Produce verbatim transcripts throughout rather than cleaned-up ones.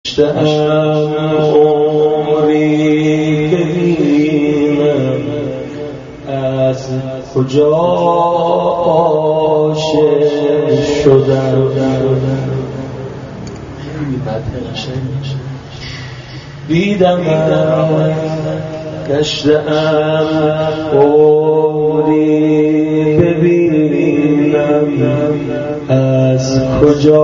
گشتم عمری ببینم از کجا عاشق شدم. دیدم گشتم عمری ببینم از کجا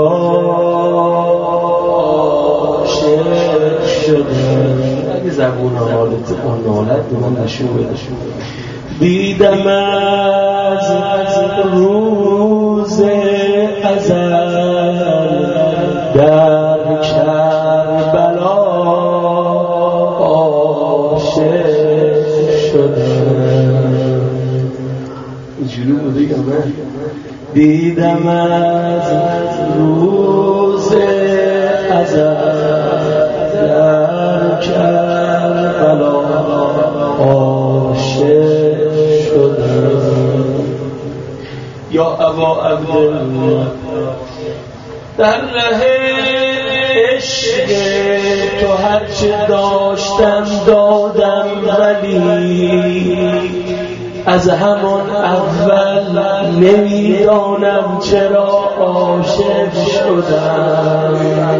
عاشق شدم. اگه زبون حالت اون نالت من نشون بده. دیدم از روز ازل در کربلا عاشق شدم. اینجوری بوده یا من؟ دیدم از روز ازل در کربلا عاشق شدم. یا ابا عبدالله در ره عشق تو هرچه داشتم دادم، ولی از همان اول نمیدانم چرا عاشق شدم.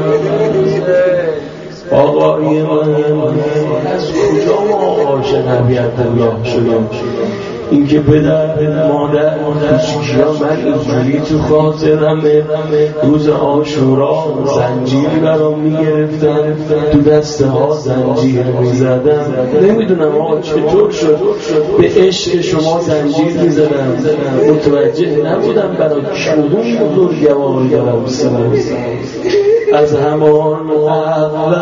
آقای من از کجا ما عاشق نبی عبدالله شدم؟ این که پدر مادر کوچیکی‌ها من اینجوری تو خاطرمه روز عاشورا زنجیری برام میگرفتن، تو دسته ها زنجیر میزدم. نمیدونم آقا چطور شد به عشق شما زنجیر میزدم، متوجه نبودم برای کدوم بزرگوار دارم سنم. از همان اول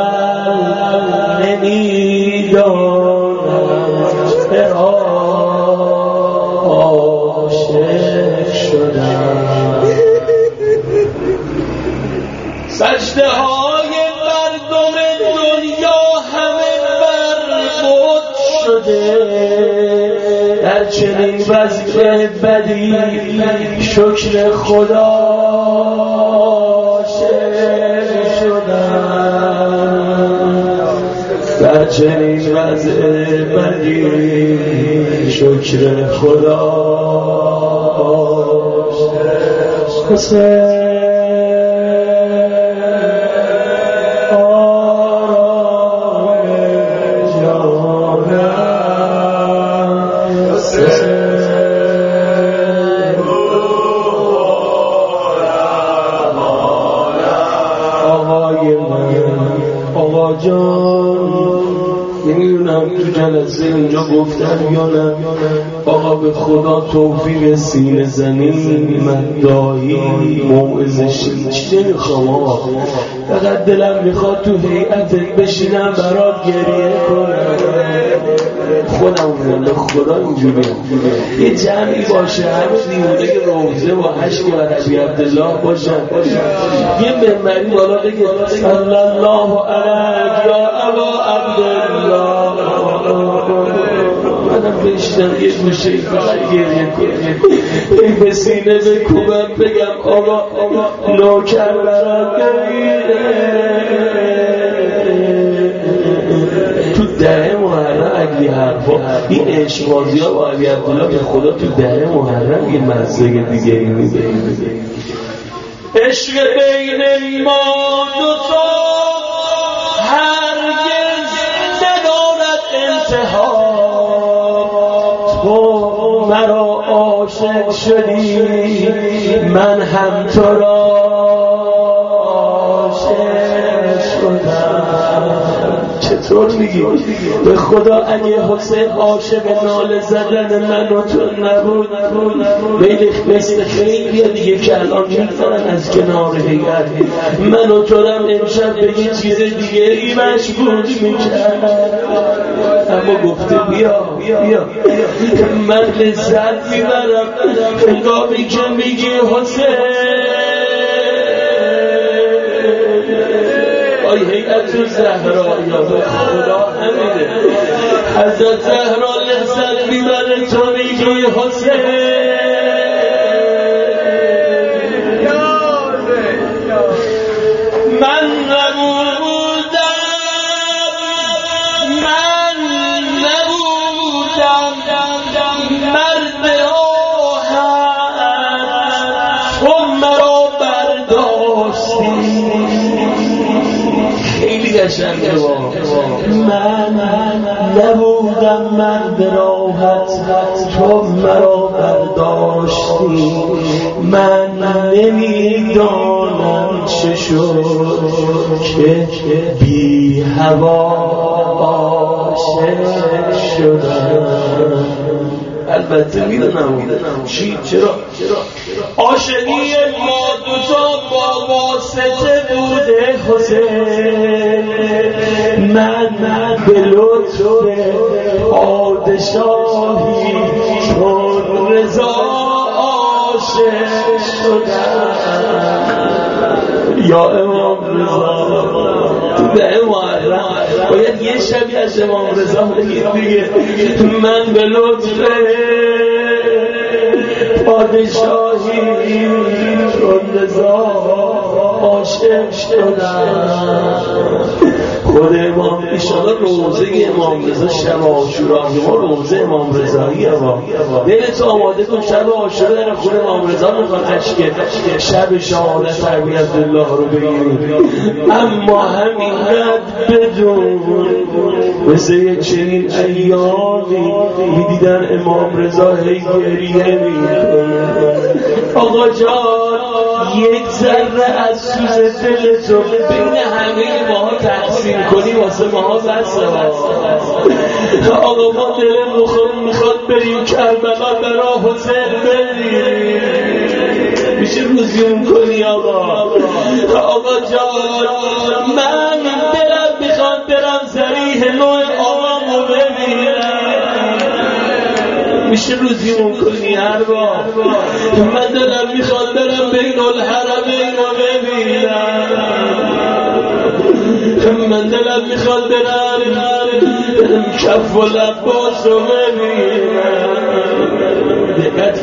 نمیدانم چرا عاشق شدم. سجده های مردم دنیا همه برباد شده، در چنین وضع بدی شکر خدا عاشق شدم. در چنین وضع بدی شکر خدا حسین آرام جانم حسین آقای من آقا جان. نمیدونم تو جلسه اینجا گفتم یا نه، آقا به خدا توفیق سینه زنی مدعایی موعظه چی نمیخوام آقا، فقط دلم میخواد تو هیئتت بشینم برات گریه کنم. خودم به خدا اینجوری یه جمعی باشه همه دیونه روزه و عشق و ربی عبدالله باشن، یه منبری بالا بگه صلی الله علیک یا ابا عبدالله، منم بشنم یه گوشه فقط گریه کنم، به سینه بکوبم بگم آقا نوکر برات گریه. تو ده محرم اگه حرفا این عشقبازی ها با علی عبدالله به خدا تو ده محرم یه مزه دیگه ای میده. عشق بین ما دوتا هرگز ندارد انتها، تو مرا عاشق شدی من هم تو را عاشق شدم. چطور میگی؟ به خدا اگه حسین عاشق ناله زدن من و تو نبود، میل مثل خیلی دیگه که الان میفترن از کنار هیئت من و تو رم امشب به یه چیز دیگه ای مشغول میکرد، اما گفته بیا بیا من لذت میبرم هنگامی که میگی حسین. آی هیئت زهرا یا به خدا همینه، حضرت زهرا لذت میبره تو میگی حسین. من نمون قشنگه من نبودم مرد راحت تو مرا برداشتی من نمیدانم چه شد که بی هوا عاشق شدم البته میدونم چی چرا عاشقی ما دوتا با واسطه بوده حسین من به لطف پادشاهی چون رضا عاشق شدم یا امام رضا به امام باید یه شبی از امام رضا بگید دیگه من به لطف پادشاهی چون رضا عاشق شدم خود امام ایشالا روزه امام رضا شب عاشورایی ما روزه امام رضایی ما دلت آماده کن شب عاشورا در خود امام رضا میخواد اشکه شب شهادت عربی عبدالله رو بگیریم اما همینقدر بدون مثل چنین ایامی میدیدن امام رضا هی گریه میکنه آقا جان یک ذره از سوز دلتو بین همه ماها تقسیم کنی واسه ماها بسه آقا ما دلم میخواد بریم کربلا برا حسین بریم میشه روزیون کنی آقا آقا جان من دلم میخواد برم ضریح نوع آقامو ببینم میشه روزیون کنی هر بار من دلم میخواد برم بین الحرمین رو ببینم من دلم میخواد برم کف و لباس رو ببینم